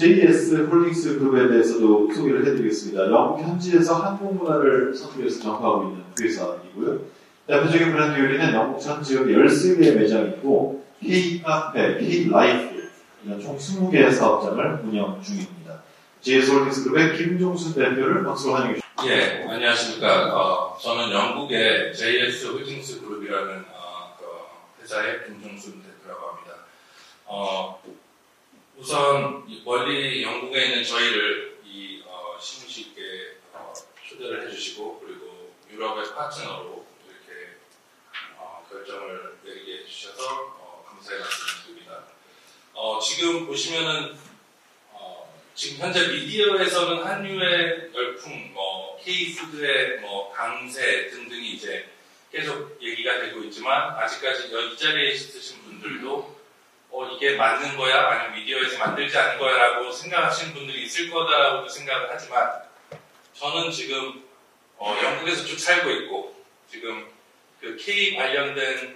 JS 홀딩스 그룹에 대해서도 소개를 해드리겠습니다. 영국 현지에서 한국 문화를 선도해서 전파하고 있는 회사이고요. 대표적인 브랜드 요리는 영국 전 지역에 13개의 매장이 있고 K-카페, K-라이프 이런 총 20개의 사업장을 운영 중입니다. JS 홀딩스 그룹의 김종순 대표를 박수로 환영해 주십니다. 예, 안녕하십니까. 저는 영국의 JS 홀딩스 그룹이라는 회사의 김종순 대표라고 합니다. 우선 멀리 영국에 있는 저희를 이 시무식에 초대를 해주시고 그리고 유럽의 파트너로 이렇게 결정을 내리게 해주셔서 감사의 말씀을 드립니다. 지금 보시면은 지금 현재 미디어에서는 한류의 열풍, K푸드의 강세 등등이 이제 계속 얘기가 되고 있지만 아직까지 이 자리에 있으신 분들도 이게 맞는 거야? 아니면 미디어에서 만들지 않은 거야? 라고 생각하시는 분들이 있을 거다라고 생각을 하지만 저는 지금 영국에서 쭉 살고 있고 지금 그 K 관련된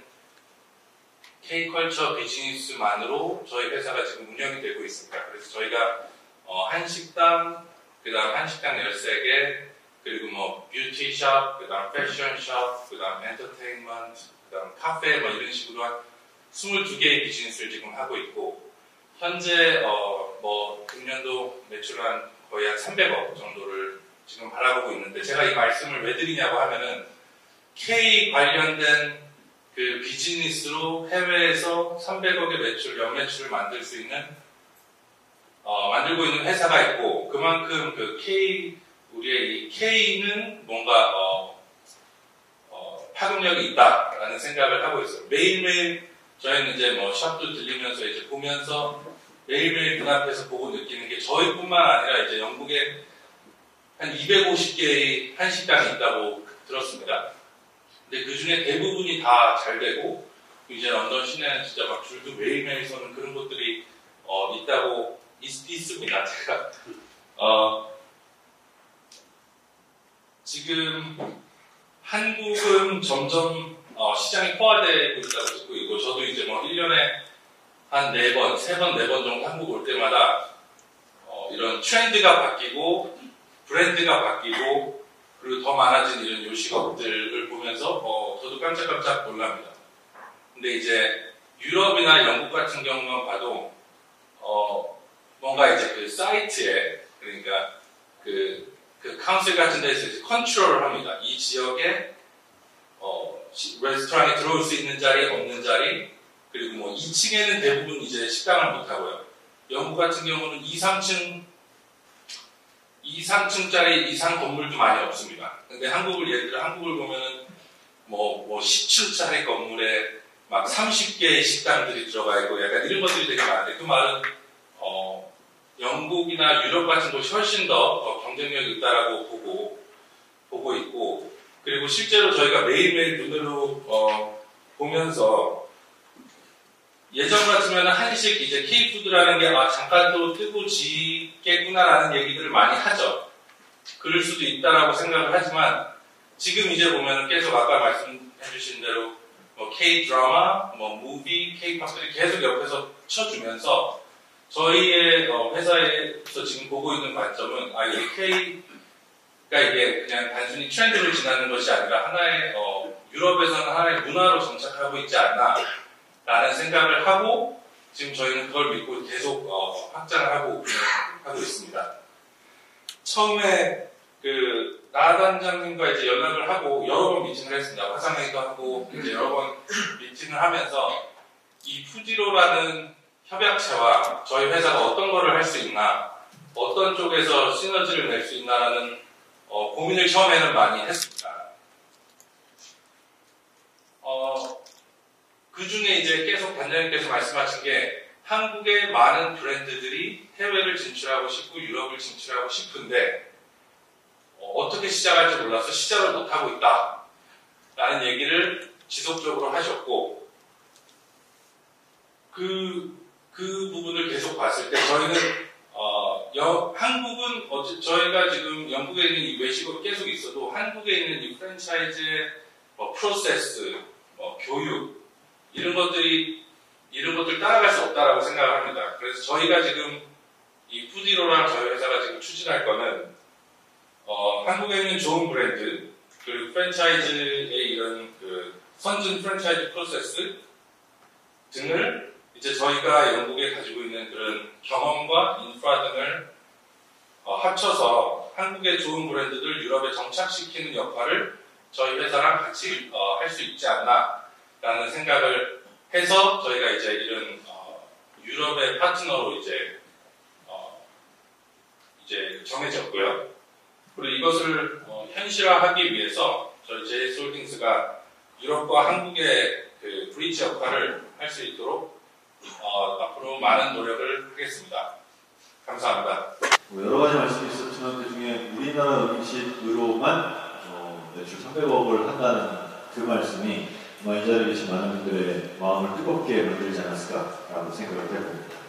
K컬처 비즈니스만으로 저희 회사가 지금 운영이 되고 있습니다. 그래서 저희가 한식당, 그 다음 한식당 13개, 그리고 뷰티샵, 그 다음 패션샵, 그 다음 엔터테인먼트, 그 다음 카페 이런 식으로 한 22개의 비즈니스를 지금 하고 있고 현재 금년도 매출 한 거의 한 300억 정도를 지금 바라보고 있는데 제가 이 말씀을 왜 드리냐고 하면은 K 관련된 그 비즈니스로 해외에서 300억의 매출, 연매출을 만들 수 있는 만들고 있는 회사가 있고 그만큼 그 우리의 이 K는 뭔가 파급력이 있다라는 생각을 하고 있어요. 매일매일 저희는 이제 샵도 들리면서 이제 보면서 매일매일 눈앞에서 보고 느끼는 게 저희뿐만 아니라 이제 영국에 한 250개의 한식당이 있다고 들었습니다. 근데 그 중에 대부분이 다 잘 되고 이제 런던 시내는 진짜 막 줄도 매일매일 서는 그런 곳들이 있다고 있습니다. 제가 지금 한국은 점점 시장이 포화되고 있다고 듣고 있고 저도 이제 1년에 한 4번, 3번, 4번 정도 한국 올 때마다 이런 트렌드가 바뀌고 브랜드가 바뀌고 그리고 더 많아진 이런 요식업들을 보면서 저도 깜짝깜짝 놀랍니다. 근데 이제 유럽이나 영국 같은 경우만 봐도 뭔가 이제 그 사이트에 그러니까 그 카운슬 같은 데서 이제 컨트롤을 합니다. 이 지역에 레스토랑에 들어올 수 있는 자리, 없는 자리, 그리고 2층에는 대부분 이제 식당을 못 하고요. 영국 같은 경우는 2, 3층짜리 이상 건물도 많이 없습니다. 근데 예를 들어 한국을 보면은 10층짜리 건물에 막 30개의 식당들이 들어가 있고 약간 이런 것들이 되게 많은데 그 말은 영국이나 유럽 같은 곳이 훨씬 더 경쟁력이 있다라고 보고 있고 그리고 실제로 저희가 매일매일 눈으로 보면서 예전 같으면 한식 이제 K푸드라는 게 잠깐 또 뜨고 지겠구나라는 얘기들을 많이 하죠. 그럴 수도 있다라고 생각을 하지만 지금 이제 보면 계속 아까 말씀해주신 대로 K-드라마, 무비, K-팝들이 계속 옆에서 쳐주면서 저희의 회사에서 지금 보고 있는 관점은 이게 K가 이게 그냥 단순히 트렌드를 지나는 것이 아니라 하나의 유럽에서는 하나의 문화로 정착하고 있지 않나 라는 생각을 하고 지금 저희는 그걸 믿고 계속 확장을 하고 있습니다. 처음에 나 단장님과 이제 연락을 하고 여러 번 미팅을 했습니다. 화상회의도 하고 이제 여러 번 미팅을 하면서 이 푸디로라는 협약체와 저희 회사가 어떤 거를 할 수 있나, 어떤 쪽에서 시너지를 낼 수 있나라는 고민을 처음에는 많이 했습니다. 그 중에 이제 계속 단장님께서 말씀하신 게 한국의 많은 브랜드들이 해외를 진출하고 싶고 유럽을 진출하고 싶은데 어떻게 시작할지 몰라서 시작을 못하고 있다 라는 얘기를 지속적으로 하셨고 그 부분을 계속 봤을 때 저희는 한국은 저희가 지금 영국에 있는 이 외식업이 계속 있어도 한국에 있는 이 프랜차이즈의 프로세스, 교육 이런 것들 따라갈 수 없다라고 생각을 합니다. 그래서 저희가 지금 이 푸디로랑 저희 회사가 지금 추진할 거는 한국에 있는 좋은 브랜드 그리고 프랜차이즈의 이런 그 선진 프랜차이즈 프로세스 등을 이제 저희가 영국에 가지고 있는 그런 경험과 인프라 등을 합쳐서 한국의 좋은 브랜드들 유럽에 정착시키는 역할을 저희 회사랑 같이 할 수 있지 않나라는 생각을 해서 저희가 이제 이런 유럽의 파트너로 이제 정해졌고요. 그리고 이것을 현실화하기 위해서 저희 JS홀딩스가 유럽과 한국의 그 브릿지 역할을 할 수 있도록 앞으로 많은 노력을 하겠습니다. 감사합니다. 여러 가지 말씀이 있었지만 그 중에 우리나라 음식으로만 매출 300억을 한다는 그 말씀이 이 자리에 계신 많은 분들의 마음을 뜨겁게 만들지 않았을까라고 생각을 해봅니다.